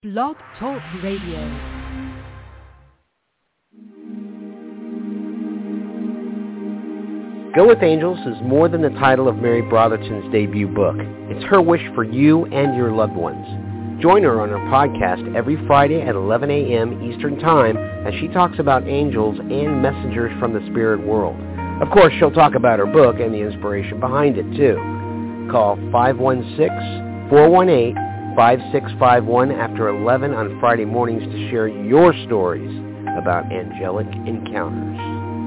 Blog Talk Radio. Go With Angels is more than the title of Mary Brotherton's debut book. It's her wish for you and your loved ones. Join her on her podcast every Friday at 11 a.m. Eastern Time as she talks about angels and messengers from the spirit world. Of course, she'll talk about her book and the inspiration behind it, too. Call 516-418-5651 after 11 on Friday mornings to share your stories about angelic encounters.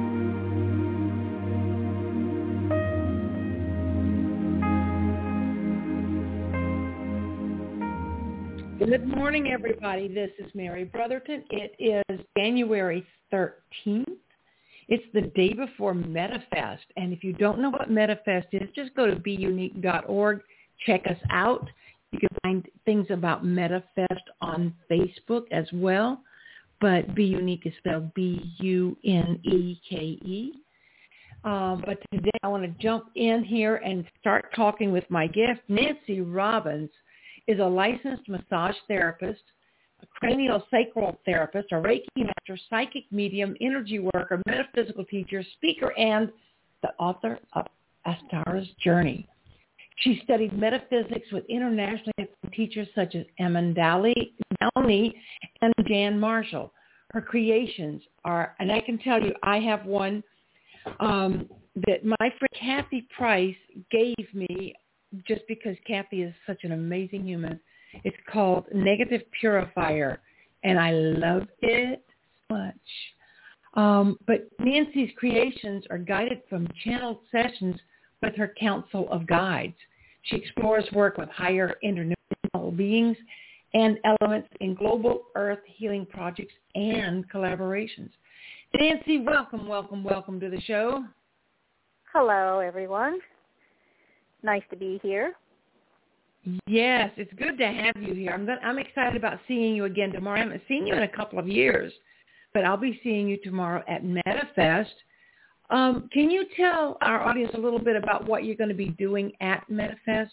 Good morning, everybody. This is Mary Brotherton. It is January 13th. It's the day before MetaFest. And if you don't know what MetaFest is, just go to beunique.org. Check us out. You can find things about MetaFest on Facebook as well. But Be Unique is spelled B-U-N-E-K-E. But today I want to jump in here and start talking with my guest. Nancy Robbins is a licensed massage therapist, a cranial sacral therapist, a Reiki master, psychic medium, energy worker, metaphysical teacher, speaker, and the author of Astara's Journey. She studied metaphysics with internationally acclaimed teachers such as Downey and Jan Marshall. Her creations are, and I can tell you, I have one that my friend Kathy Price gave me just because Kathy is such an amazing human. It's called Negative Purifier, and I love it so much. But Nancy's creations are guided from channeled sessions with her council of guides. She explores work with higher interdimensional beings and elements in global earth healing projects and collaborations. Nancy, welcome to the show. Hello, everyone. Nice to be here. Yes, it's good to have you here. I'm excited about seeing you again tomorrow. I haven't seen you in a couple of years, but I'll be seeing you tomorrow at MetaFest. Can you tell our audience a little bit about what you're going to be doing at MetaFest?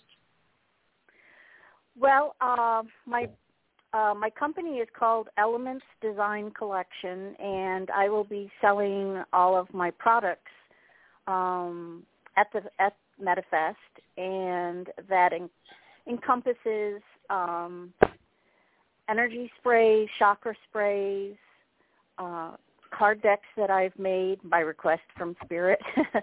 Well, my company is called Elements Design Collection, and I will be selling all of my products at MetaFest, and that encompasses energy sprays, chakra sprays, card decks that I've made by request from Spirit,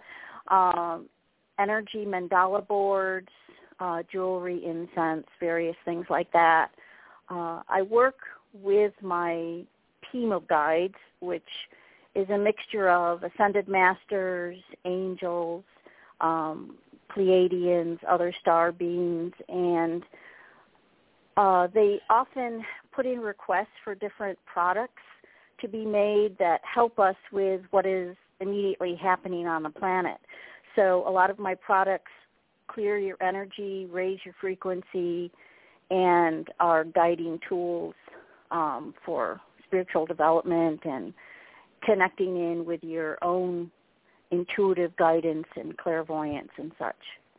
energy mandala boards, jewelry, incense, various things like that. I work with my team of guides, which is a mixture of ascended masters, angels, Pleiadians, other star beings, and they often put in requests for different products to be made that help us with what is immediately happening on the planet. So a lot of my products clear your energy, raise your frequency, and are guiding tools for spiritual development and connecting in with your own intuitive guidance and clairvoyance and such.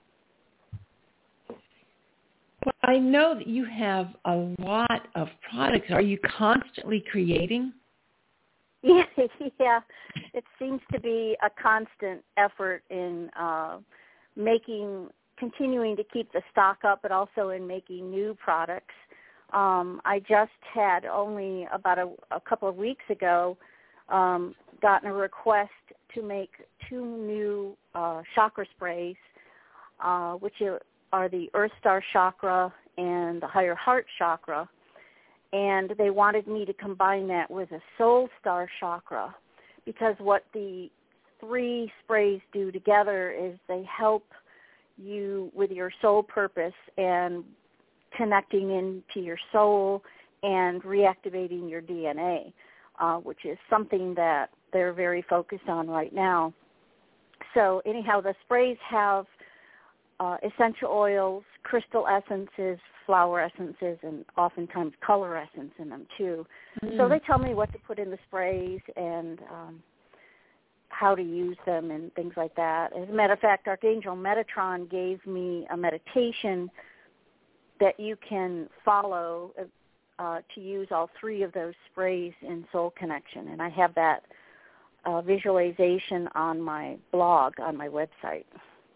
Well, I know that you have a lot of products. Are you constantly creating? Yeah, it seems to be a constant effort in continuing to keep the stock up, but also in making new products. I just had only about a couple of weeks ago gotten a request to make 2 new chakra sprays, which are the Earth Star Chakra and the Higher Heart Chakra. And they wanted me to combine that with a Soul Star Chakra, because what the 3 sprays do together is they help you with your soul purpose and connecting into your soul and reactivating your DNA, which is something that they're very focused on right now. So anyhow, the sprays have essential oils, crystal essences, flower essences, and oftentimes color essence in them too. Mm. So they tell me what to put in the sprays and how to use them and things like that. As a matter of fact, Archangel Metatron gave me a meditation that you can follow to use all 3 of those sprays in Soul Connection, and I have that visualization on my blog, on my website.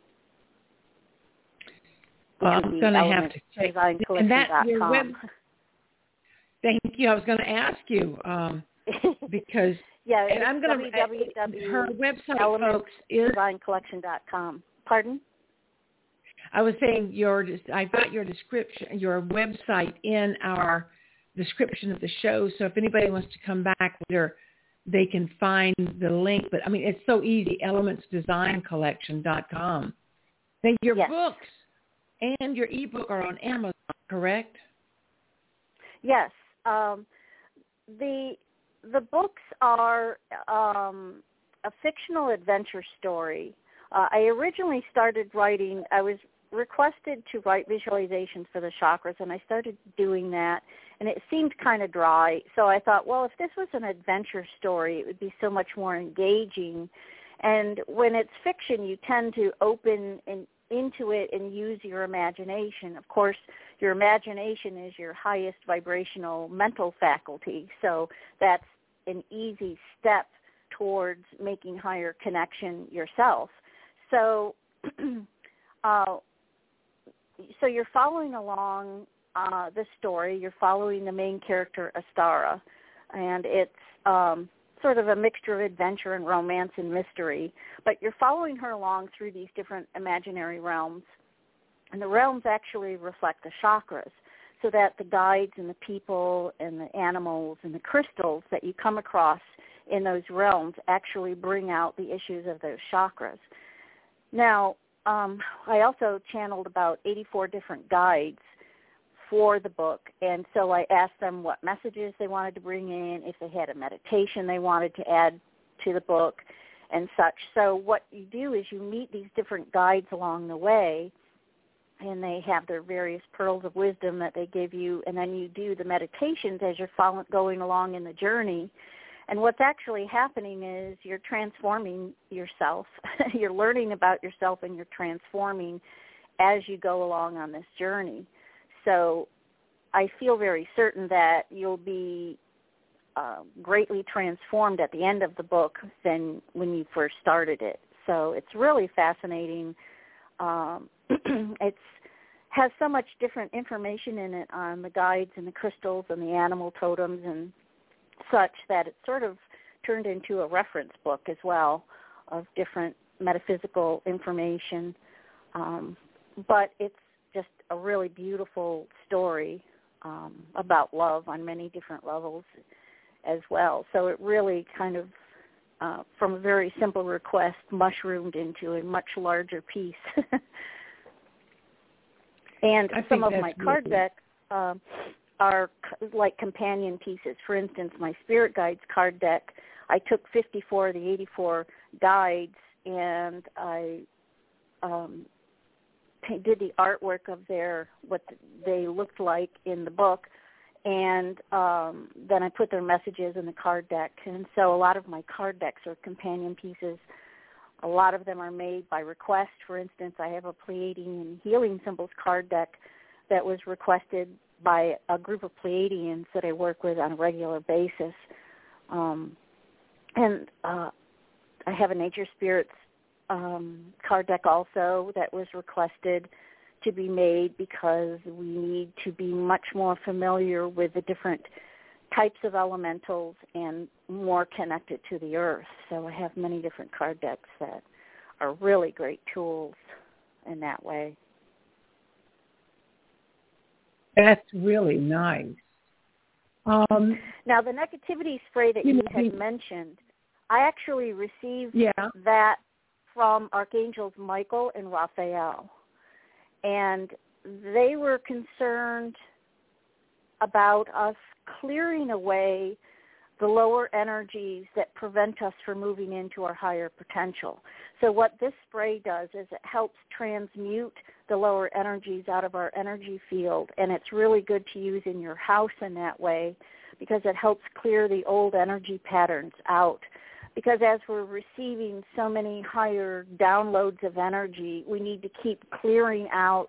Well, I'm going to have to check. And that, your web, thank you. I was going to ask you because yeah, and I'm going to her website, folks, is DivineCollection.com. Pardon? I was saying I got your description, your website in our description of the show. So if anybody wants to come back later, they can find the link. But I mean, it's so easy. ElementsDesignCollection.com. Then your books and your ebook are on Amazon, correct? Yes. The books are a fictional adventure story. I originally started writing. I was requested to write visualizations for the chakras, and I started doing that, and it seemed kind of dry. So I thought, well, if this was an adventure story, it would be so much more engaging. And when it's fiction, you tend to open into it and use your imagination. Of course, your imagination is your highest vibrational mental faculty, so that's an easy step towards making higher connection yourself. So so you're following along the story. You're following the main character, Astara, and it's sort of a mixture of adventure and romance and mystery. But you're following her along through these different imaginary realms, and the realms actually reflect the chakras, so that the guides and the people and the animals and the crystals that you come across in those realms actually bring out the issues of those chakras. Now, I also channeled about 84 different guides for the book, and so I asked them what messages they wanted to bring in, if they had a meditation they wanted to add to the book, and such. So what you do is you meet these different guides along the way, and they have their various pearls of wisdom that they give you, and then you do the meditations as you're going along in the journey. And what's actually happening is you're transforming yourself. You're learning about yourself, and you're transforming as you go along on this journey. So I feel very certain that you'll be greatly transformed at the end of the book than when you first started it. So it's really fascinating. It has so much different information in it on the guides and the crystals and the animal totems and such that it sort of turned into a reference book as well of different metaphysical information. But it's just a really beautiful story about love on many different levels as well. So it really kind of, from a very simple request, mushroomed into a much larger piece. And some of my card decks are like companion pieces. For instance, my Spirit Guides card deck, I took 54 of the 84 guides, and I did the artwork of what they looked like in the book, and then I put their messages in the card deck. And so a lot of my card decks are companion pieces. A lot of them are made by request. For instance, I have a Pleiadian Healing Symbols card deck that was requested by a group of Pleiadians that I work with on a regular basis. And I have a Nature Spirits card deck also that was requested to be made because we need to be much more familiar with the different types of elementals and more connected to the earth. So I have many different card decks that are really great tools in that way. That's really nice. Now, the negativity spray that you had mentioned, I actually received that from Archangels Michael and Raphael. And they were concerned about us clearing away the lower energies that prevent us from moving into our higher potential. So what this spray does is it helps transmute the lower energies out of our energy field, and it's really good to use in your house in that way because it helps clear the old energy patterns out. Because as we're receiving so many higher downloads of energy, we need to keep clearing out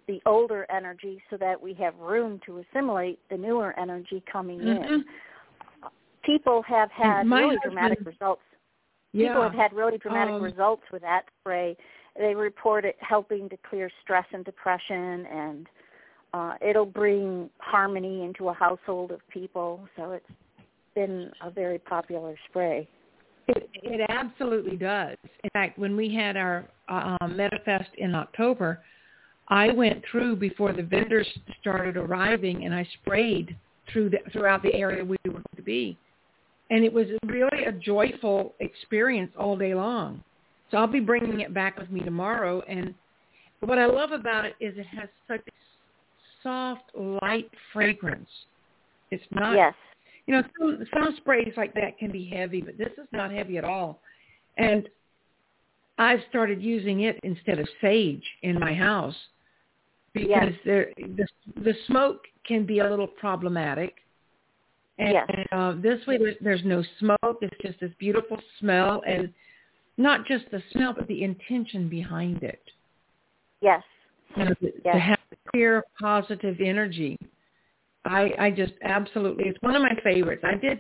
the older energy so that we have room to assimilate the newer energy coming in. People have had really dramatic results. Yeah. People have had really dramatic results with that spray. They report it helping to clear stress and depression, and it'll bring harmony into a household of people. So it's been a very popular spray. It absolutely does. In fact, when we had our MetaFest in October, I went through before the vendors started arriving, and I sprayed throughout the area we were going to be. And it was really a joyful experience all day long. So I'll be bringing it back with me tomorrow. And what I love about it is it has such soft, light fragrance. It's not, yes. You know, some sprays like that can be heavy, but this is not heavy at all. And I've started using it instead of sage in my house because the smoke can be a little problematic. And this way there's no smoke. It's just this beautiful smell, and not just the smell, but the intention behind it. Yes. You know, to have clear, positive energy. I just absolutely, it's one of my favorites. I did,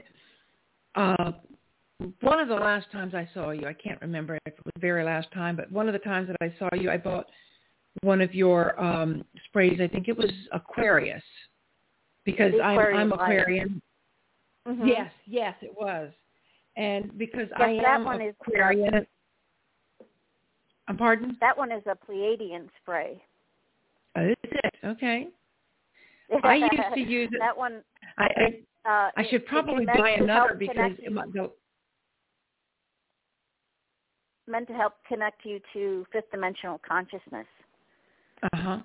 one of the last times I saw you, I can't remember if it was the very last time, but one of the times that I saw you, I bought one of your sprays. I think it was Aquarius, because I'm Aquarian. Mm-hmm. Yes, it was. And because yes, I am Aquarian. Pardon? That one is a Pleiadian spray. Oh, is it? Okay. I used to use it. That one. I should probably buy another because meant to help connect you to fifth dimensional consciousness. Uh-huh.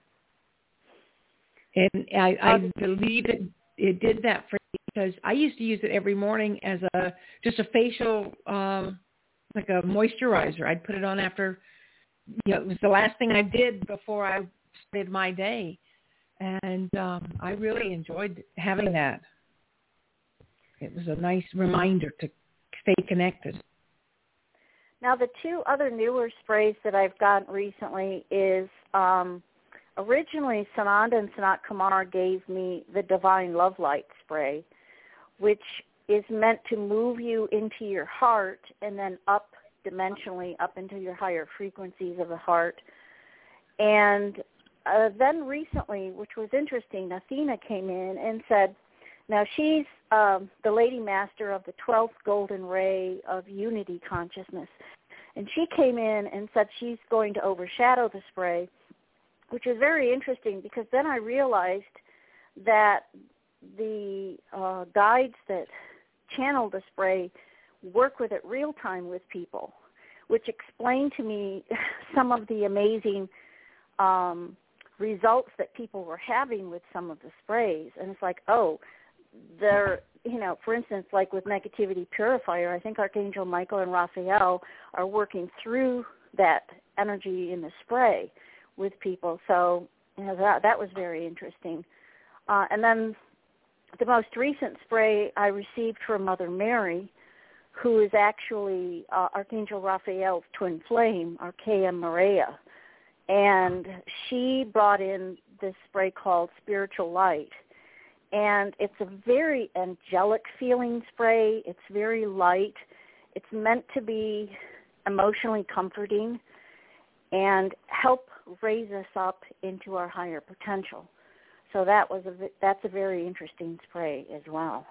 And I believe it did that for me because I used to use it every morning as just a facial, like a moisturizer. I'd put it on after, it was the last thing I did before I started my day. And I really enjoyed having that. It was a nice reminder to stay connected. Now, the two other newer sprays that I've gotten recently is originally Sananda and Sanat Kumar gave me the Divine Love Light spray, which is meant to move you into your heart and then up dimensionally up into your higher frequencies of the heart. And then recently, which was interesting, Athena came in and said, now she's the Lady Master of the 12th Golden Ray of Unity Consciousness. And she came in and said she's going to overshadow the spray, which is very interesting because then I realized that the guides that channel the spray work with it real time with people, which explained to me some of the amazing results that people were having with some of the sprays. And it's like, they're, for instance, like with Negativity Purifier, I think Archangel Michael and Raphael are working through that energy in the spray with people. So that was very interesting. And then the most recent spray I received from Mother Mary, who is actually Archangel Raphael's twin flame, Archaea Maria. And she brought in this spray called Spiritual Light. And it's a very angelic feeling spray. It's very light. It's meant to be emotionally comforting and help raise us up into our higher potential. So that's a very interesting spray as well.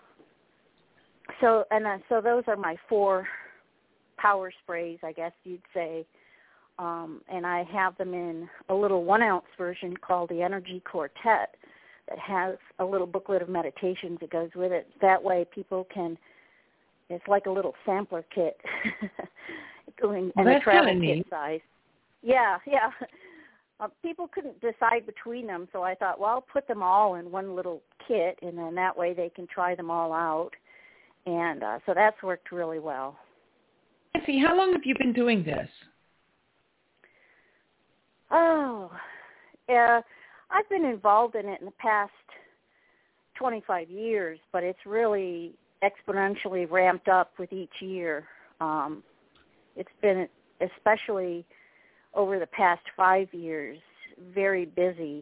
So those are my 4 power sprays, I guess you'd say. And I have them in a little 1-ounce version called the Energy Quartet that has a little booklet of meditations that goes with it. That way people it's like a little sampler kit going in the travel kit size. Yeah. People couldn't decide between them, so I thought, well, I'll put them all in one little kit, and then that way they can try them all out. And so that's worked really well. Nancy, how long have you been doing this? I've been involved in it in the past 25 years, but it's really exponentially ramped up with each year. It's been, especially over the past 5 years, very busy.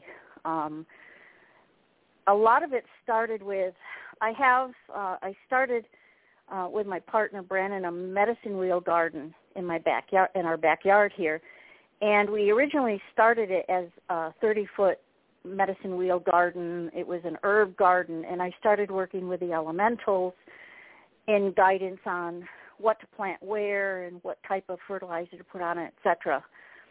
A lot of it started with, I started with my partner Brandon a medicine wheel garden in my backyard, in our backyard here, and we originally started it as a 30-foot medicine wheel garden. It was an herb garden, and I started working with the elementals in guidance on what to plant where and what type of fertilizer to put on it, etc.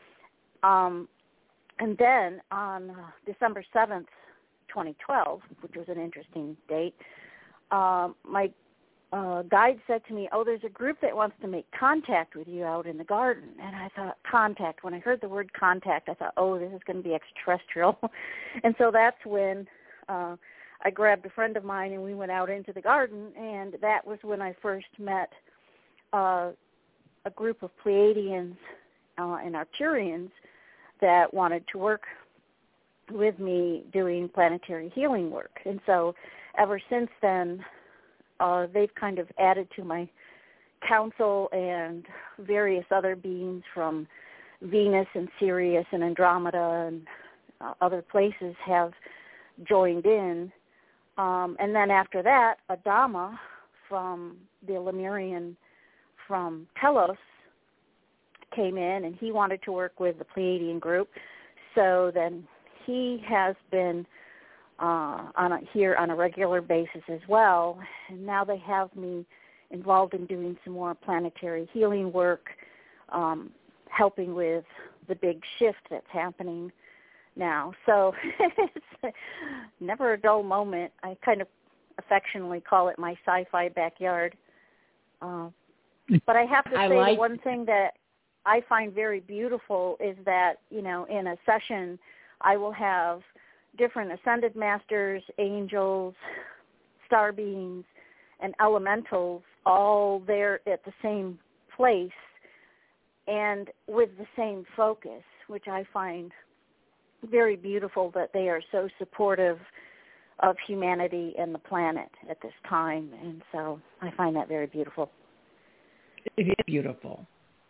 And then on December 7th, 2012, which was an interesting date, my guide said to me, "Oh, there's a group that wants to make contact with you out in the garden." And I thought, contact. When I heard the word contact, I thought, oh, this is going to be extraterrestrial. And so that's when I grabbed a friend of mine and we went out into the garden, and that was when I first met a group of Pleiadians and Arcturians that wanted to work with me doing planetary healing work. And so ever since then, they've kind of added to my council, and various other beings from Venus and Sirius and Andromeda and other places have joined in. And then after that, Adama from the Lemurian from Telos came in, and he wanted to work with the Pleiadian group. So then he has been here on a regular basis as well, and now they have me involved in doing some more planetary healing work, helping with the big shift that's happening now. So it's never a dull moment. I kind of affectionately call it my sci-fi backyard. But I have to say the one thing that I find very beautiful is that, in a session I will have different ascended masters, angels, star beings, and elementals all there at the same place and with the same focus, which I find very beautiful, that they are so supportive of humanity and the planet at this time. And so I find that very beautiful. It is beautiful.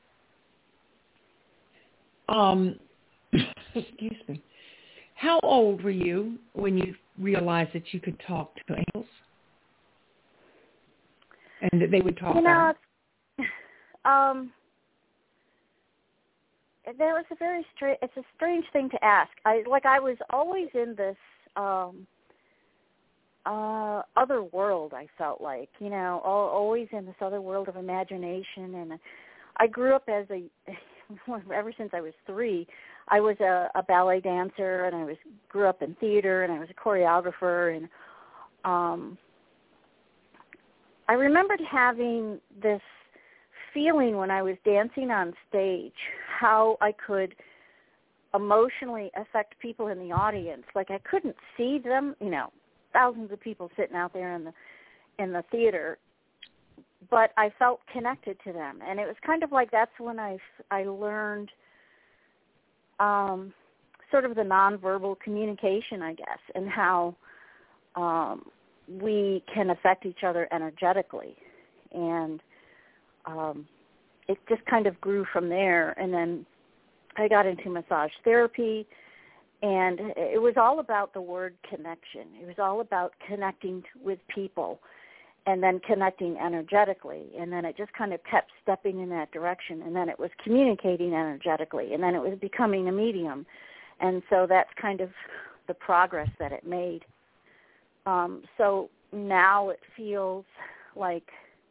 Excuse me. How old were you when you realized that you could talk to angels and that they would talk back? There was it's a strange thing to ask. I was always in this other world, I felt like, always in this other world of imagination. And I grew up as ever since I was 3, I was a ballet dancer, and I grew up in theater, and I was a choreographer. And I remembered having this feeling when I was dancing on stage, how I could emotionally affect people in the audience. Like, I couldn't see them, thousands of people sitting out there in the theater, but I felt connected to them. And it was kind of like that's when I learned sort of the nonverbal communication, I guess, and how we can affect each other energetically. And it just kind of grew from there. And then I got into massage therapy, and it was all about the word connection. It was all about connecting with people and then connecting energetically. And then it just kind of kept stepping in that direction. And then it was communicating energetically. And then it was becoming a medium. And so that's kind of the progress that it made. So now it feels like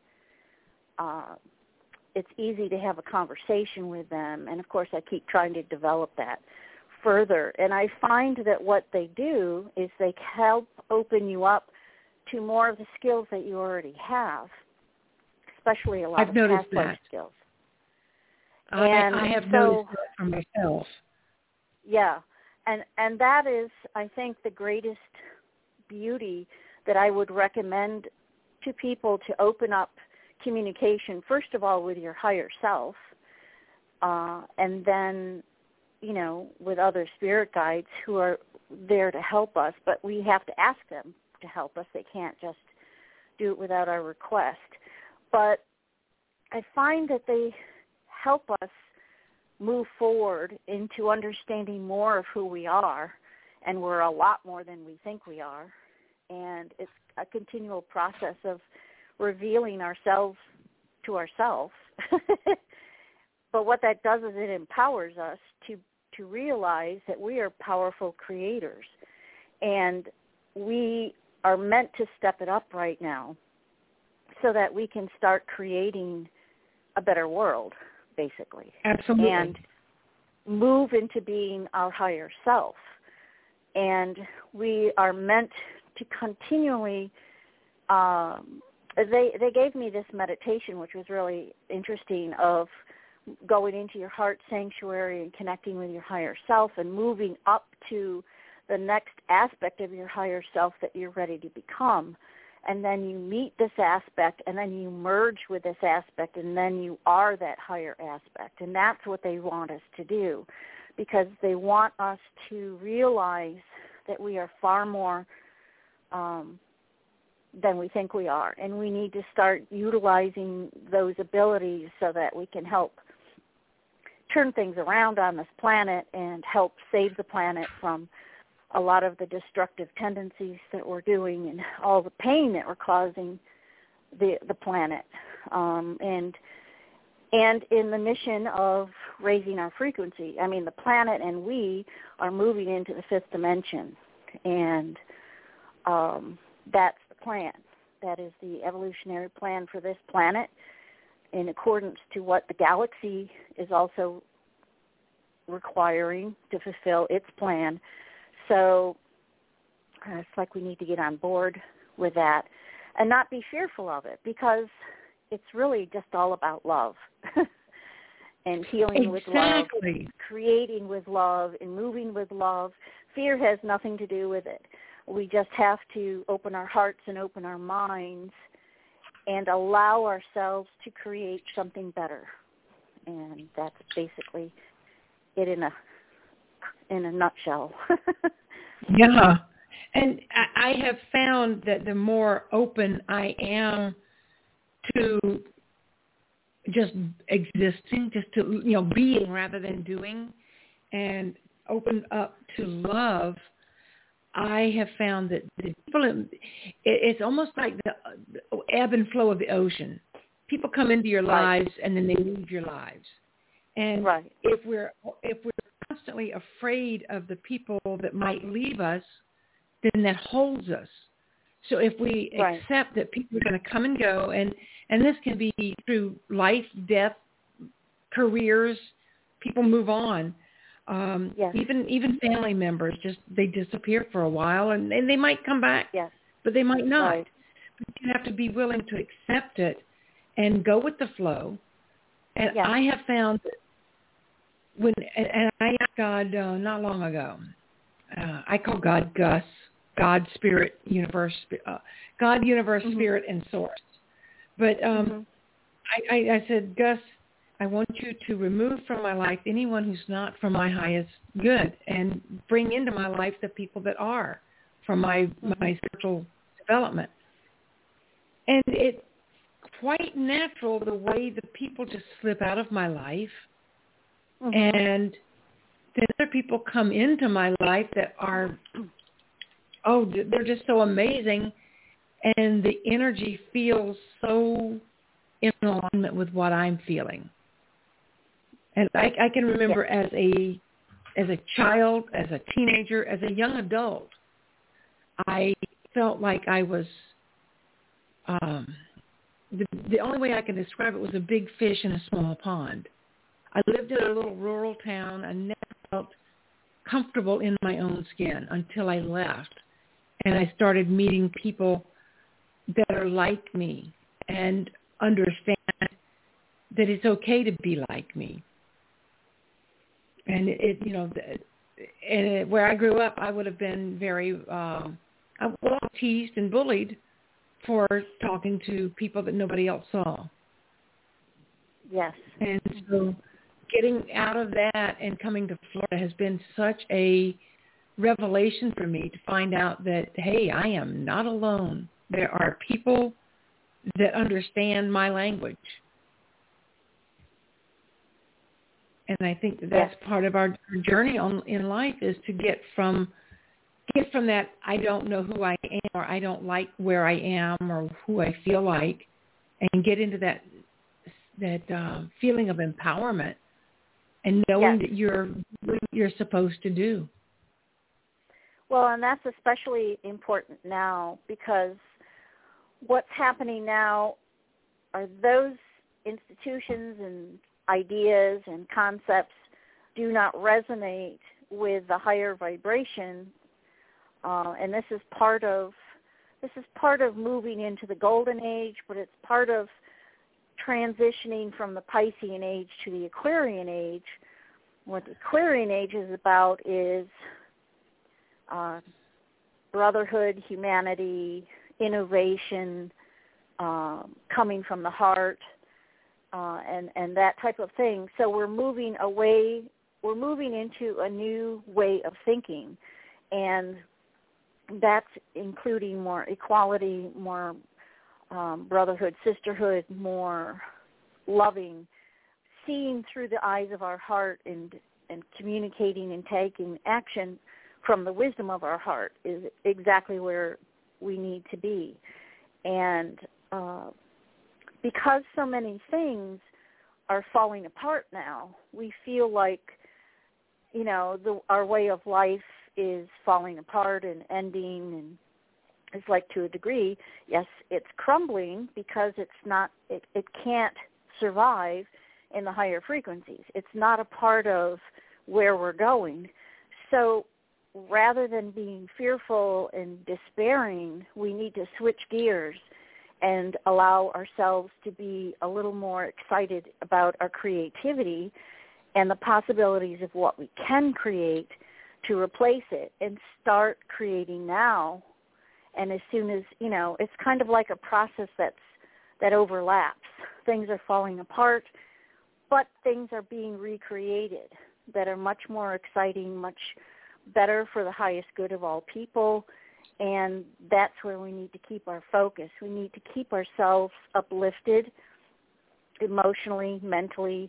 it's easy to have a conversation with them. And, of course, I keep trying to develop that further. And I find that what they do is they help open you up to more of the skills that you already have, especially a lot of past life skills. I have noticed that for myself. Yeah, and that is, I think, the greatest beauty that I would recommend to people, to open up communication, first of all, with your higher self, and then, with other spirit guides who are there to help us, but we have to ask them to help us. They can't just do it without our request. But I find that they help us move forward into understanding more of who we are, and we're a lot more than we think we are. And it's a continual process of revealing ourselves to ourselves. But what that does is it empowers us to realize that we are powerful creators. And we are meant to step it up right now so that we can start creating a better world, basically. Absolutely. And move into being our higher self. And we are meant to continually, they gave me this meditation, which was really interesting, of going into your heart sanctuary and connecting with your higher self and moving up to the next aspect of your higher self that you're ready to become. And then you meet this aspect, and then you merge with this aspect, and then you are that higher aspect. And that's what they want us to do, because they want us to realize that we are far more than we think we are. And we need to start utilizing those abilities so that we can help turn things around on this planet and help save the planet from a lot of the destructive tendencies that we're doing and all the pain that we're causing the planet. And in the mission of raising our frequency, I mean, the planet and we are moving into the fifth dimension. And that's the plan. That is the evolutionary plan for this planet, in accordance to what the galaxy is also requiring to fulfill its plan. So it's like we need to get on board with that and not be fearful of it, because it's really just all about love and healing with love, creating with love, and moving with love. Fear has nothing to do with it. We just have to open our hearts and open our minds and allow ourselves to create something better. And that's basically it in a nutshell. Yeah. And I have found that the more open I am to just existing, just to, being rather than doing, and open up to love, I have found that the people, it's almost like the ebb and flow of the ocean. People come into your lives and then they leave your lives. And if we're constantly afraid of the people that might leave us, then that holds us. So if we accept that people are going to come and go, and this can be through life, death, careers, people move on. Even family members, they disappear for a while, and they might come back, but they might not. But you have to be willing to accept it and go with the flow. And I have found that and I asked God not long ago. I call God Gus, God, Spirit, Universe, God, Universe, Spirit, and Source. But I said, Gus, I want you to remove from my life anyone who's not from my highest good, and bring into my life the people that are from my spiritual development. And it's quite natural the way the people just slip out of my life. And then other people come into my life that are, they're just so amazing, and the energy feels so in alignment with what I'm feeling. And I can remember as a child, as a teenager, as a young adult, I felt like I was, the only way I can describe it was a big fish in a small pond. I lived in a little rural town. I never felt comfortable in my own skin until I left. And I started meeting people that are like me and understand that it's okay to be like me. And where I grew up, I would have been very, I was teased and bullied for talking to people that nobody else saw. Yes. And so getting out of that and coming to Florida has been such a revelation for me to find out that, hey, I am not alone. There are people that understand my language. And I think that's part of our journey in life, is to get from that I don't know who I am, or I don't like where I am or who I feel like, and get into that feeling of empowerment and knowing that you're supposed to do. Well, and that's especially important now, because what's happening now are those institutions and ideas and concepts do not resonate with the higher vibration, and this is part of moving into the golden age, but it's part of transitioning from the Piscean age to the Aquarian age. What the Aquarian age is about is brotherhood, humanity, innovation, coming from the heart, and that type of thing. So we're moving into a new way of thinking, and that's including more equality, more brotherhood, sisterhood, more loving, seeing through the eyes of our heart, and communicating and taking action from the wisdom of our heart is exactly where we need to be. And because so many things are falling apart now, we feel like, our way of life is falling apart and ending, and it's like, to a degree, yes, it's crumbling because it can't survive in the higher frequencies. It's not a part of where we're going. So rather than being fearful and despairing, we need to switch gears and allow ourselves to be a little more excited about our creativity and the possibilities of what we can create to replace it, and start creating now. And as soon as, it's kind of like a process that overlaps. Things are falling apart, but things are being recreated that are much more exciting, much better for the highest good of all people. And that's where we need to keep our focus. We need to keep ourselves uplifted emotionally, mentally,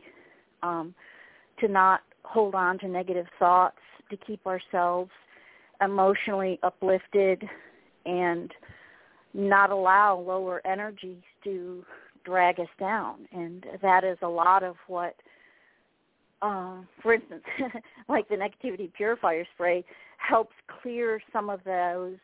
to not hold on to negative thoughts, to keep ourselves emotionally uplifted and not allow lower energies to drag us down. And that is a lot of what, for instance, like the negativity purifier spray helps clear some of those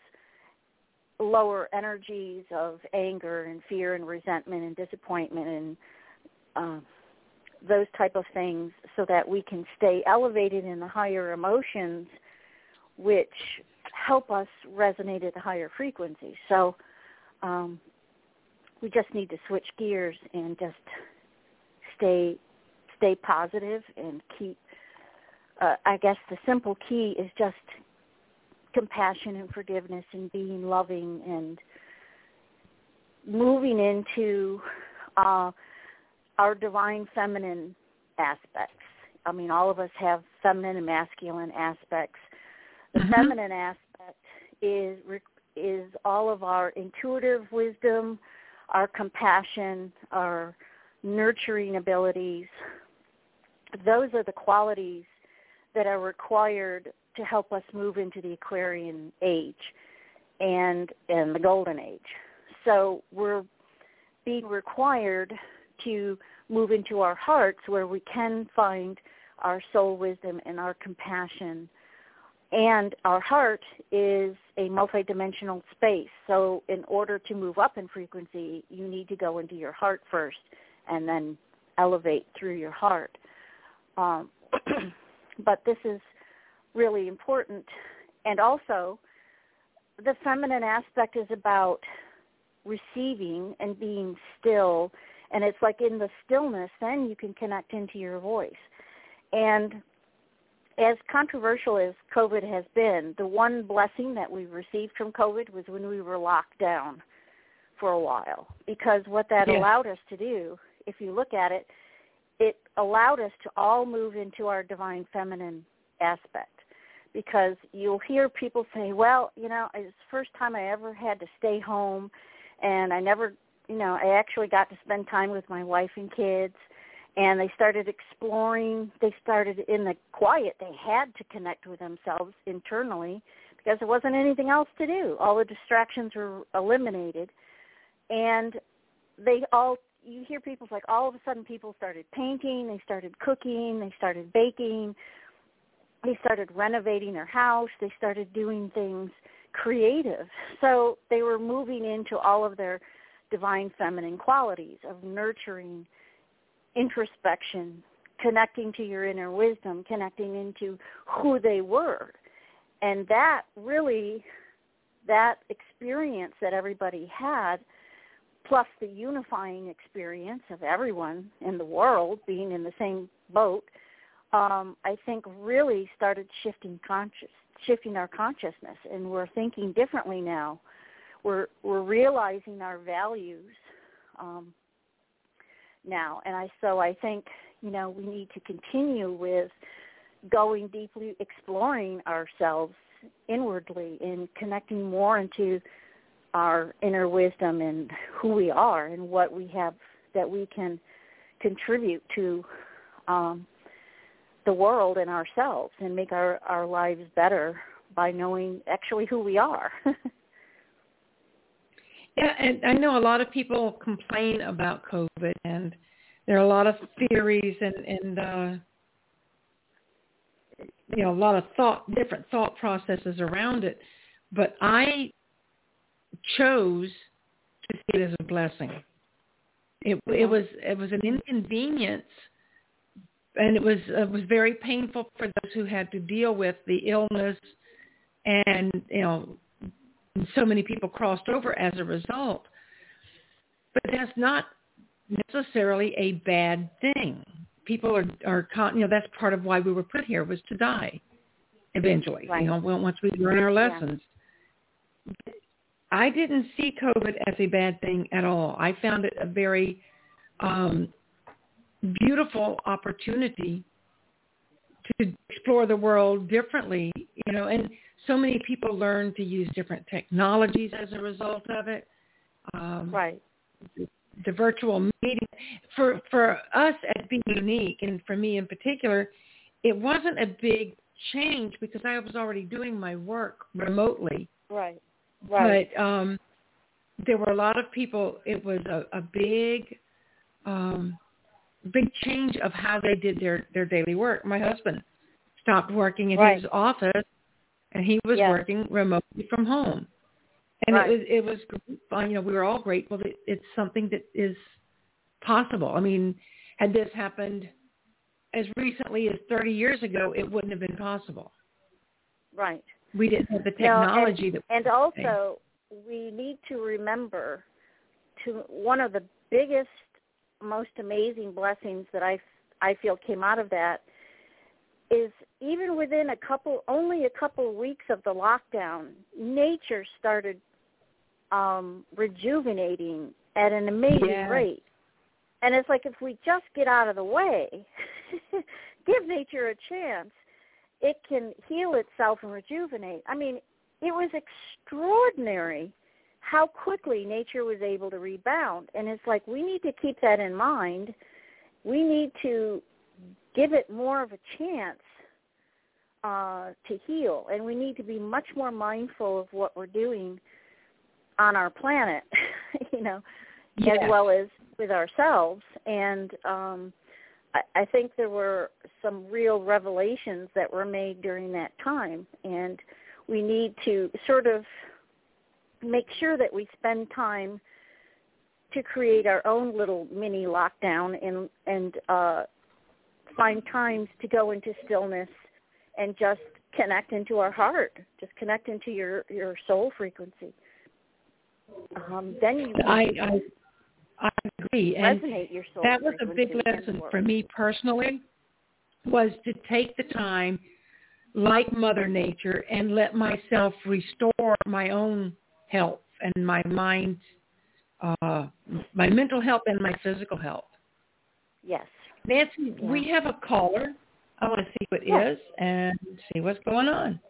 lower energies of anger and fear and resentment and disappointment and those type of things, so that we can stay elevated in the higher emotions, which help us resonate at the higher frequencies. So we just need to switch gears and just stay positive and keep, I guess the simple key is just compassion and forgiveness and being loving and moving into our divine feminine aspects. I mean, all of us have feminine and masculine aspects. The feminine aspect is all of our intuitive wisdom, our compassion, our nurturing abilities. Those are the qualities that are required to help us move into the Aquarian age and the Golden Age. So we're being required to move into our hearts, where we can find our soul wisdom and our compassion. And our heart is a multidimensional space. So in order to move up in frequency, you need to go into your heart first and then elevate through your heart. But this is really important. And also, the feminine aspect is about receiving and being still. And it's like in the stillness, then you can connect into your voice. And as controversial as COVID has been, the one blessing that we received from COVID was when we were locked down for a while. Because what that allowed us to do, if you look at it, it allowed us to all move into our divine feminine aspect. Because you'll hear people say, well, it's the first time I ever had to stay home, and I never, I actually got to spend time with my wife and kids. And they started exploring. They started in the quiet. They had to connect with themselves internally because there wasn't anything else to do. All the distractions were eliminated. And you hear people like all of a sudden people started painting, they started cooking, they started baking, they started renovating their house, they started doing things creative. So they were moving into all of their divine feminine qualities of nurturing, introspection, connecting to your inner wisdom, connecting into who they were. And that experience that everybody had, plus the unifying experience of everyone in the world being in the same boat, I think really started shifting our consciousness, and we're thinking differently now. We're realizing our values now, and so I think we need to continue with going deeply, exploring ourselves inwardly, and connecting more into our inner wisdom and who we are and what we have that we can contribute to the world and ourselves, and make our lives better by knowing actually who we are. Yeah, and I know a lot of people complain about COVID, and there are a lot of theories and a lot of different thought processes around it. But I chose to see it as a blessing. It was an inconvenience, and it was very painful for those who had to deal with the illness, and so many people crossed over as a result. But that's not necessarily a bad thing. People are that's part of why we were put here, was to die eventually. Right. Once we learn our lessons. Yeah. I didn't see COVID as a bad thing at all. I found it a very beautiful opportunity to explore the world differently, and so many people learn to use different technologies as a result of it. Right. The virtual meeting, for us at Being Unique, and for me in particular, it wasn't a big change because I was already doing my work remotely. Right. Right. But there were a lot of people. It was a big change of how they did their daily work. My husband stopped working at his office, and he was working remotely from home. And it was fun. We were all grateful that it's something that is possible. I mean, had this happened as recently as 30 years ago, it wouldn't have been possible. Right. We didn't have the technology and also, we need to remember one of the biggest, most amazing blessings that I feel came out of that is even within only a couple of weeks of the lockdown, nature started rejuvenating at an amazing rate. And it's like, if we just get out of the way, give nature a chance, it can heal itself and rejuvenate. I mean, it was extraordinary how quickly nature was able to rebound. And it's like, we need to keep that in mind. We need to give it more of a chance to heal. And we need to be much more mindful of what we're doing on our planet, as well as with ourselves. And I think there were some real revelations that were made during that time, and we need to sort of make sure that we spend time to create our own little mini lockdown and find times to go into stillness and just connect into our heart, just connect into your soul frequency. Then you I agree. Resonate and your soul that was a big lesson for me personally, was to take the time, like Mother Nature, and let myself restore my own health and my mind, my mental health and my physical health. Yes. Nancy, we have a caller. I want to see who it is and see what's going on.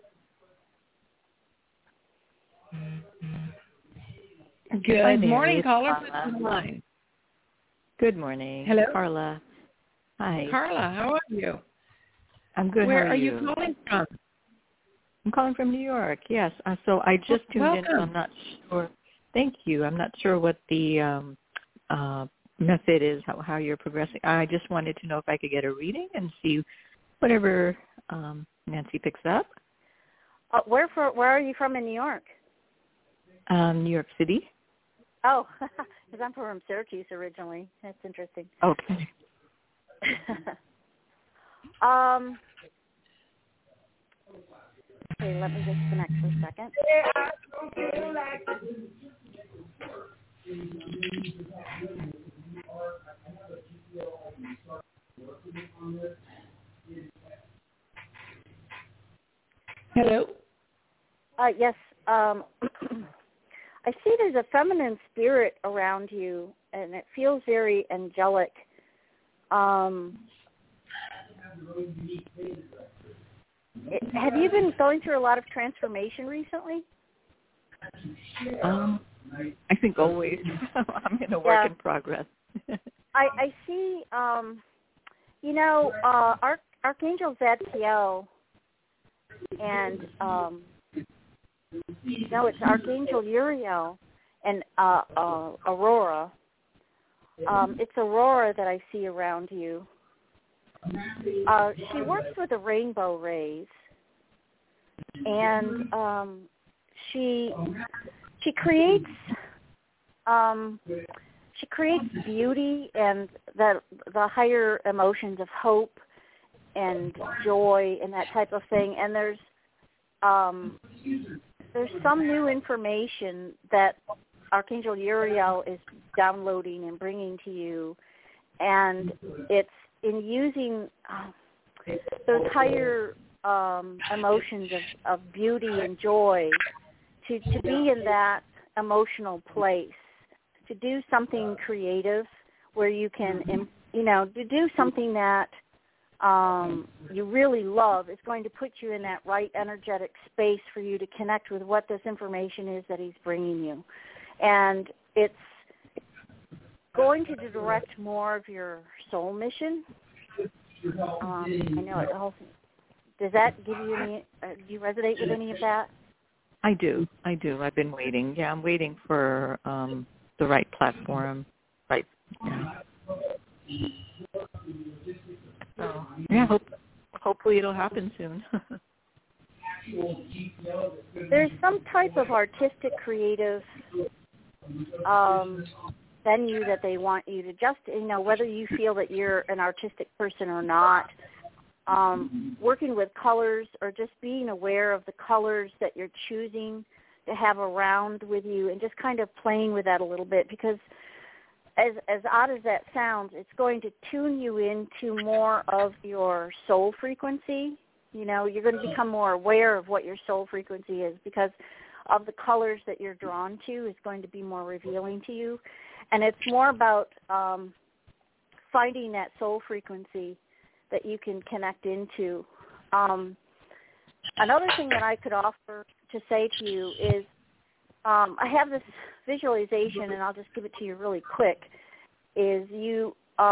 Good morning, caller. Good morning. Hello. Carla. Hi. Carla, how are you? I'm good. Where How are you? you calling from? I'm calling from New York. Yes. So I just tuned in. So I'm not sure. Thank you. I'm not sure what the method is, how you're progressing. I just wanted to know if I could get a reading and see whatever Nancy picks up. Where are you from in New York? New York City. Oh, because I'm from Syracuse originally. That's interesting. Okay. Okay, let me just connect for a second. Hello? Yes. I see there's a feminine spirit around you, and it feels very angelic. Have you been going through a lot of transformation recently? I think always. I'm in a work in progress. I see, Archangel Zadkiel and, it's Archangel Uriel and Aurora. It's Aurora that I see around you. She works with the rainbow rays, and she creates beauty and the higher emotions of hope and joy and that type of thing. And there's some new information that Archangel Uriel is downloading and bringing to you, and it's in using those higher emotions of beauty and joy to be in that emotional place, to do something creative where you can, to do something that you really love is going to put you in that right energetic space for you to connect with what this information is that he's bringing you. And it's going to direct more of your soul mission. I know it also. Does that give you any? Do you resonate with any of that? I do. I've been waiting. Yeah, I'm waiting for the right platform. Right. Yeah. So yeah, hopefully it'll happen soon. There's some type of artistic, creative venue that they want you to just, whether you feel that you're an artistic person or not, working with colors or just being aware of the colors that you're choosing to have around with you and just kind of playing with that a little bit, because as odd as that sounds, it's going to tune you into more of your soul frequency. You're going to become more aware of what your soul frequency is because of the colors that you're drawn to is going to be more revealing to you. And it's more about finding that soul frequency that you can connect into. Another thing that I could offer to say to you is I have this visualization, and I'll just give it to you really quick, is you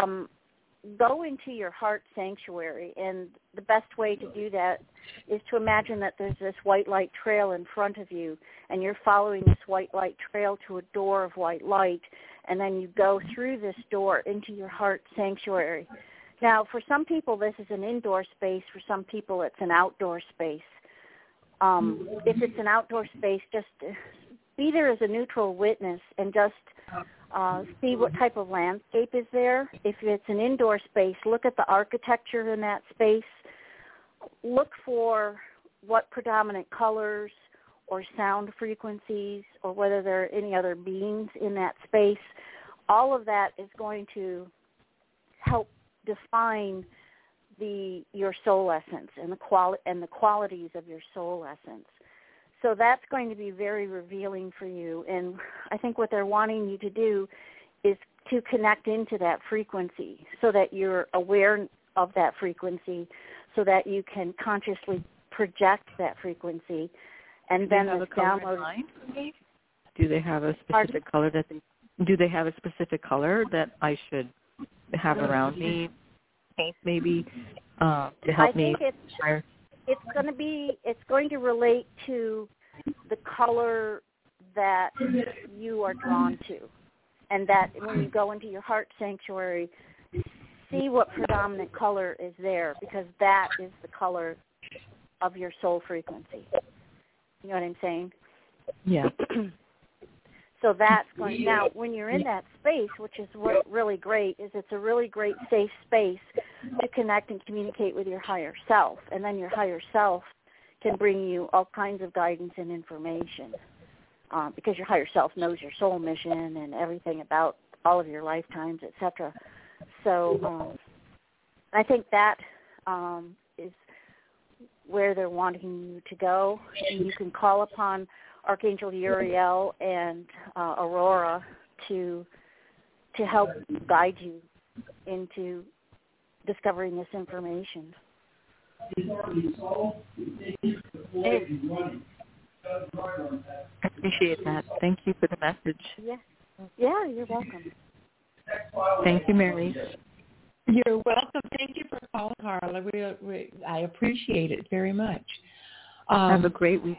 go into your heart sanctuary, and the best way to do that is to imagine that there's this white light trail in front of you, and you're following this white light trail to a door of white light, and then you go through this door into your heart sanctuary. Now, for some people, this is an indoor space. For some people, it's an outdoor space. If it's an outdoor space, just be there as a neutral witness and just see what type of landscape is there. If it's an indoor space, look at the architecture in that space. Look for what predominant colors or sound frequencies or whether there are any other beings in that space. All of that is going to help define your soul essence and the qualities of your soul essence. So that's going to be very revealing for you. And I think what they're wanting you to do is to connect into that frequency so that you're aware of that frequency so that you can consciously project that frequency. And then the download. Do they have a specific color that I should have around me paint maybe to help me? I think it's going to relate to the color that you are drawn to, and that when you go into your heart sanctuary, see what predominant color is there, because that is the color of your soul frequency. You know what I'm saying? Yeah. So that's going. Now, when you're in that space, which is what really great, is it's a really great safe space to connect and communicate with your higher self, and then your higher self can bring you all kinds of guidance and information, because your higher self knows your soul mission and everything about all of your lifetimes, etc. So I think that is where they're wanting you to go, and you can call upon Archangel Uriel and Aurora to help guide you into discovering this information. I appreciate that. Thank you for the message. Yeah, you're welcome. Thank you, Mary. You're welcome. Thank you for calling, Carla. I appreciate it very much. Have a great week.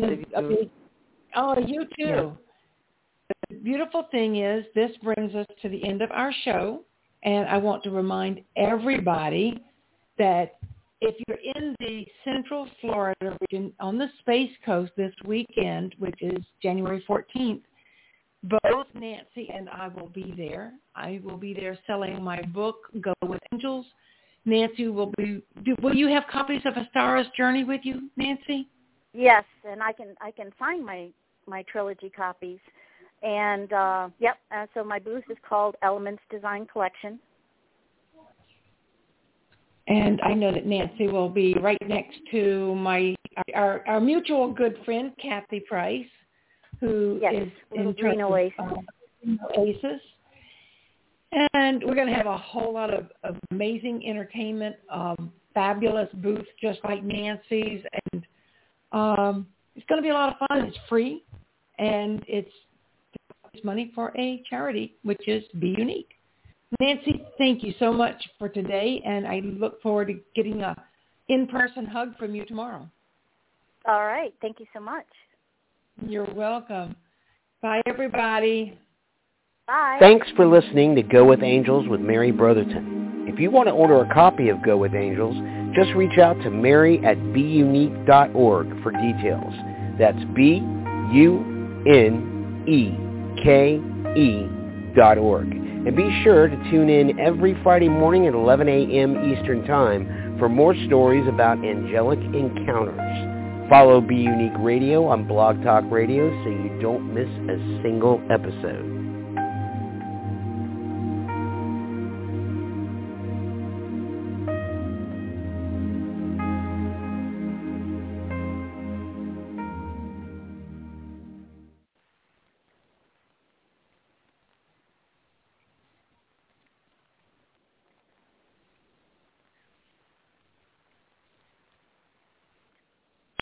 You too. Yeah. The beautiful thing is this brings us to the end of our show, and I want to remind everybody that if you're in the Central Florida region on the Space Coast this weekend, which is January 14th, both Nancy and I will be there. I will be there selling my book, Go with Angels. Nancy will be. Will you have copies of A Star's Journey with you, Nancy? Yes, and I can find my trilogy copies. And so my booth is called Elements Design Collection. And I know that Nancy will be right next to our mutual good friend, Kathy Price, who is in charge of Oasis. And we're going to have a whole lot of amazing entertainment, fabulous booths just like Nancy's, and it's going to be a lot of fun. It's free, and it's money for a charity, which is Be Unique. Nancy, thank you so much for today, and I look forward to getting a in-person hug from you tomorrow. All right. Thank you so much. You're welcome. Bye, everybody. Bye. Thanks for listening to Go with Angels with Mary Brotherton. If you want to order a copy of Go with Angels, just reach out to Mary at beunique.org for details. That's BUNEKE.org. And be sure to tune in every Friday morning at 11 a.m. Eastern Time for more stories about angelic encounters. Follow Be Unique Radio on Blog Talk Radio so you don't miss a single episode.